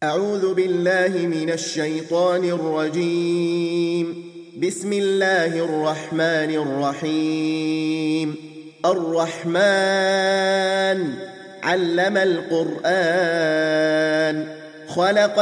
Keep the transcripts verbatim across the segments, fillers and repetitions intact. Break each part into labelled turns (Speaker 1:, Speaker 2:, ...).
Speaker 1: أعوذ بالله من الشيطان الرجيم. بسم الله الرحمن الرحيم. الرحمن علم القرآن خلق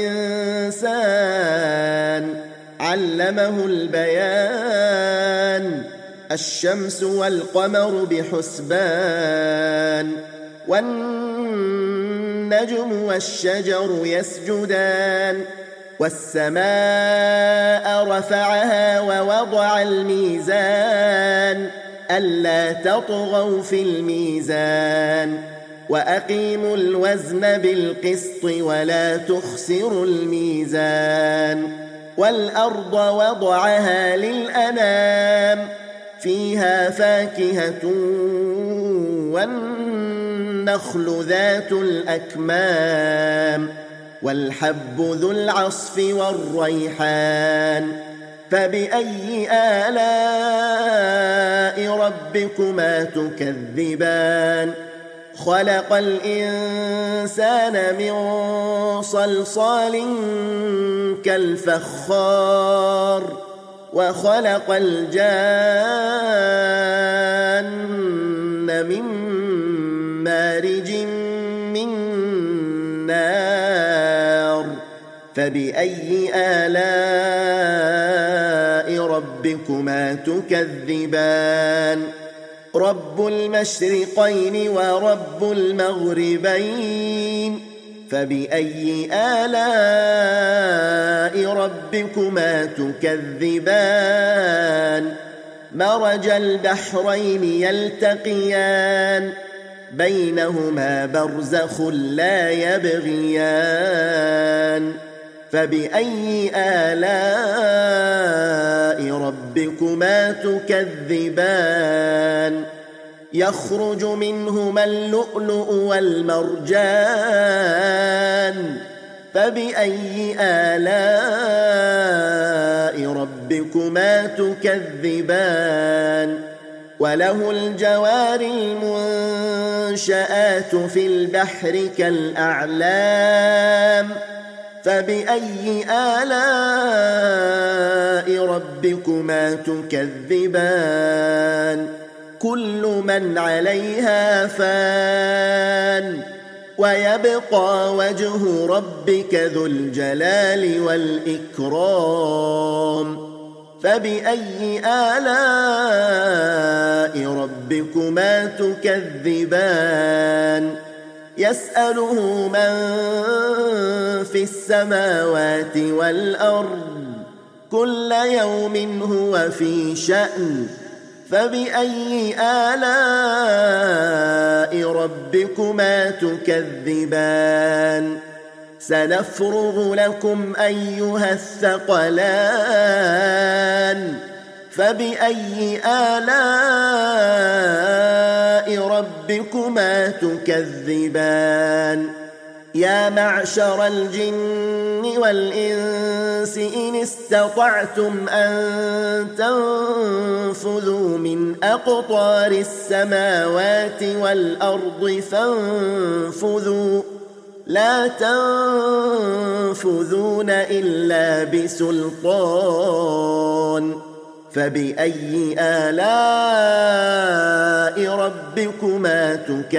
Speaker 1: الإنسان علمه البيان. الشمس والقمر بحسبان والنجم والشجر يسجدان. والسماء رفعها ووضع الميزان ألا تطغوا في الميزان وأقيموا الوزن بالقسط ولا تخسروا الميزان. والأرض وضعها للأنام فيها فاكهة والنخل ذات الأكمام والحب ذو العصف والريحان. فبأي آلاء ربكما تكذبان؟ خلق الإنسان من صلصال كالفخار وخلق الجان من مارج من نار. فبأي آلاء ربكما تكذبان؟ رب المشرقين ورب المغربين. فبأي آلاء ربكما تكذبان؟ مرج البحرين يلتقيان بينهما برزخ لا يبغيان. فبأي آلاء ربكما تكذبان؟ يخرج منهما اللؤلؤ والمرجان. فبأي آلاء ربكما تكذبان؟ وله الجوار المنشآت في البحر كالأعلام. فبأي آلاء ربكما تكذبان؟ كل من عليها فان ويبقى وجه ربك ذو الجلال والإكرام. فبأي آلاء ربكما تكذبان؟ يسأله من في السماوات والأرض كل يوم هو في شأن. فبأي آلاء ربكما تكذبان؟ سنفرغ لكم أيها الثقلان. فبأي آلاء ربكما تكذبان؟ يا معشر الجن والإنس إن استطعتم أن تنفذوا من أقطار السماوات والأرض فانفذوا لا تنفذون إلا بسلطان. فبأي آلاء ربكما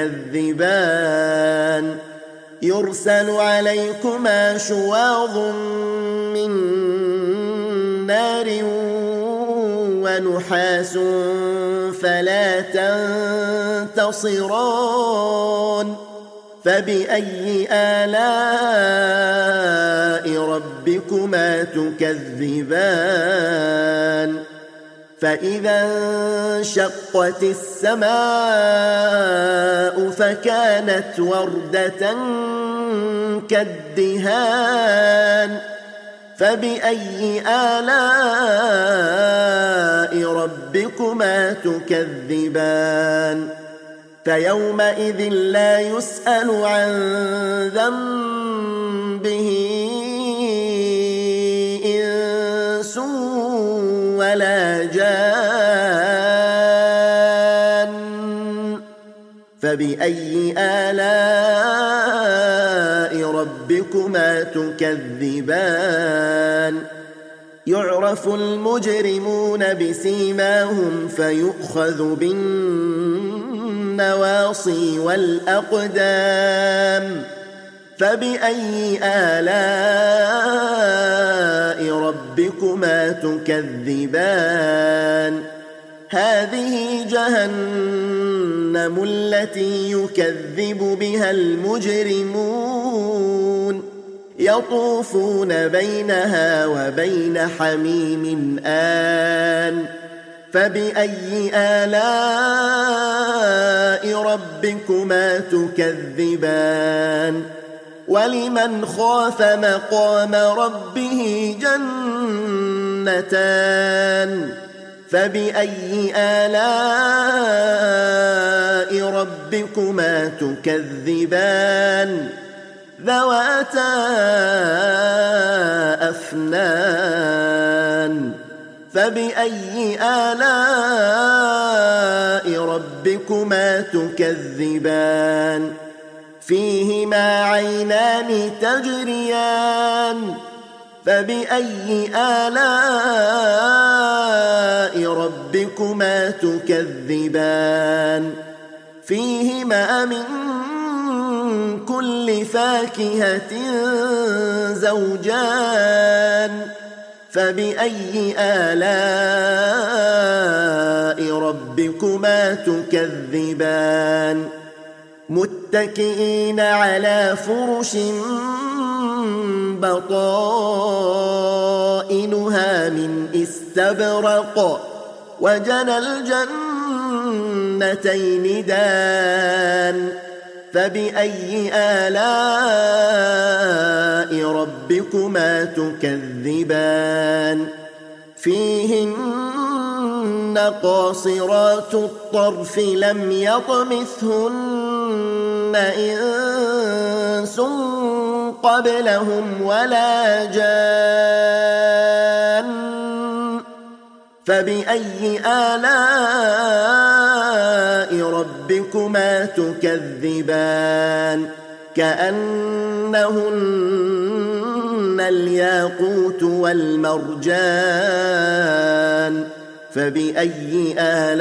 Speaker 1: تكذبان؟ يرسل عليكما شواظ من نار ونحاس فلا تنتصران. فبأي آلاء ربكما تكذبان؟ فإذا انشقت السماء فكانت وردة كالدهان. فبأي آلاء ربكما تكذبان؟ فيومئذ لا يسأل عن ذنبه إنس ولا جان. فبأي آلاء ربكما ربكما تكذبان يعرف المجرمون بسيماهم فيؤخذ بالنواصي والأقدام فبأي آلاء ربكما تكذبان هذه جهنم التي يكذب بها المجرمون يطوفون بينها وبين حميم آن فبأي آلاء ربكما تكذبان ولمن خاف مقام ربه جنتان فبأي آلاء ربكما تكذبان ذواتا أفنان فبأي آلاء ربكما تكذبان فيهما عينان تجريان فبأي آلاء ربكما تكذبان فيهما من كل فاكهة زوجان فبأي آلاء ربكما تكذبان متكئين على فرش بطائنها من استبرق وجنى الجنتين دان فبأي آلاء ربكما تكذبان فيهن قاصرات الطرف لم يطمثهن إنس قبلهم ولا جان فبأي آلاء ربكما تكذبان كأنهن الياقوت والمرجان فبأي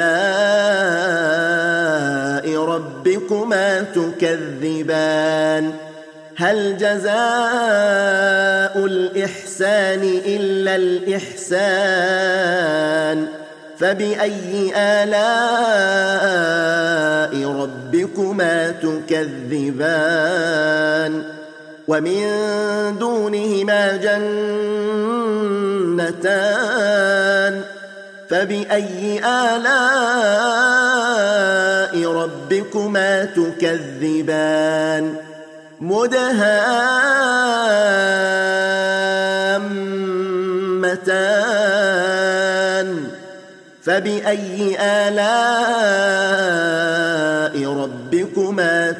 Speaker 1: آلاء ربكما تكذبان هل جزاء الإحسان إلا الإحسان فبأي آلاء ربكما تكذبان ومن دونهما جنتان فبأي آلاء ربكما تكذبان مدهامتان فبأي آلاء ربكما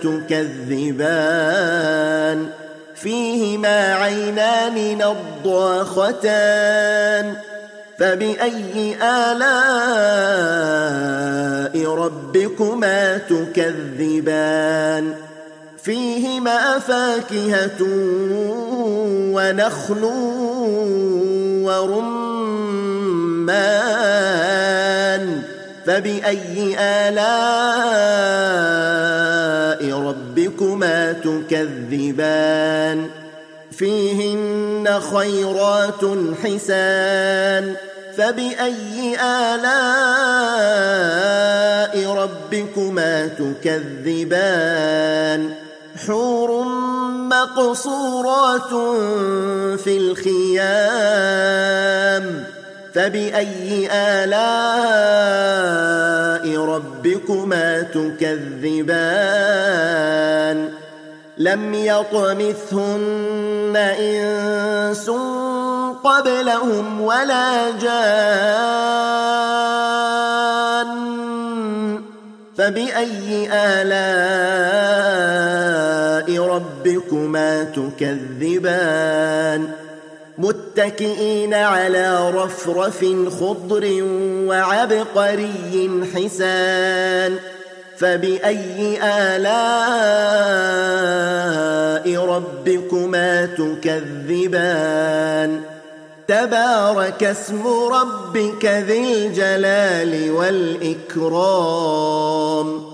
Speaker 1: تكذبان فيهما عينان نضاختان فبأي آلاء ربكما تكذبان فيهما فاكهة ونخل ورمان فبأي آلاء ربكما تكذبان فيهن خيرات حسان فبأي آلاء ربكما تكذبان حور مقصورات في الخيام فبأي آلاء ربكما تكذبان لم يطمثهن إنس قبلهم ولا جان فبأي آلاء ربكما تكذبان متكئين على رفرف خضر وعبقري حسان فبأي آلاء ربكما تكذبان تبارك اسم ربك ذي الجلال والإكرام